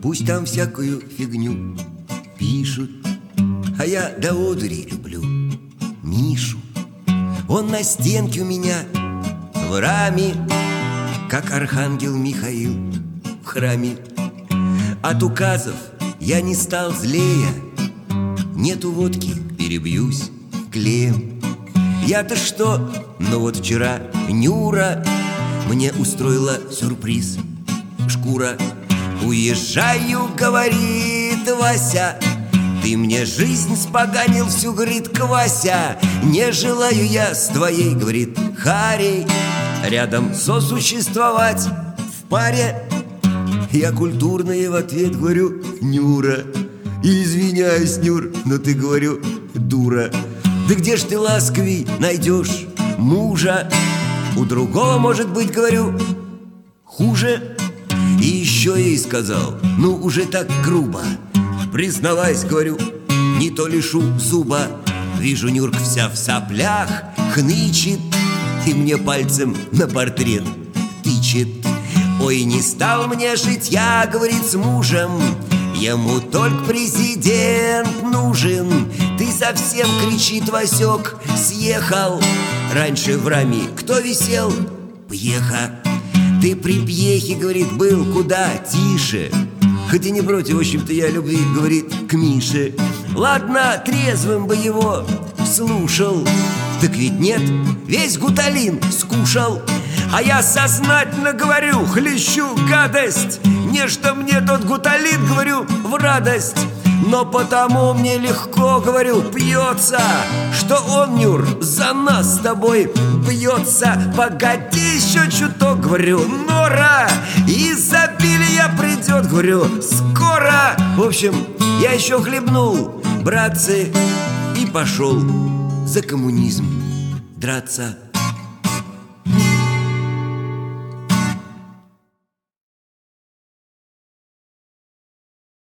Пусть там всякую фигню пишут, а я до одури люблю Мишу. Он на стенке у меня в раме, как архангел Михаил в храме. От указов я не стал злее, нету водки, перебьюсь клеем. Я-то что? Ну вот вчера Нюра мне устроила сюрприз. Шкура. Уезжаю, говорит Вася, ты мне жизнь споганил всю, говорит, Квася. Не желаю я с твоей, говорит, Харей, рядом сосуществовать в паре. Я культурно в ответ говорю: Нюра, извиняюсь, Нюр, но ты, говорю, дура. Да где ж ты, ласковей, найдешь мужа? У другого, может быть, говорю, хуже. И еще я ей сказал, ну уже так грубо: признавайся, говорю, не то лишу зуба. Вижу, Нюрка вся в соплях, хнычет и мне пальцем на портрет тычет. Ой, не стал мне жить я, говорит, с мужем, ему только президент нужен. Ты совсем, кричит Васек, съехал. Раньше в раме кто висел? Пьеха. Ты при пьехе, говорит, был куда тише. Хотя не против, в общем-то, я любви, говорит, к Мише. Ладно, трезвым бы его слушал, так ведь нет, весь гуталин скушал. А я сознательно говорю, хлещу гадость. Не что мне тот гуталин, говорю, в радость. Но потому мне легко, говорю, пьется, что он, Нюр, за нас с тобой бьется. Погоди еще чуток, говорю, Нора, изобилие придет, говорю, скоро. В общем, я еще хлебнул, братцы, и пошел за коммунизм драться.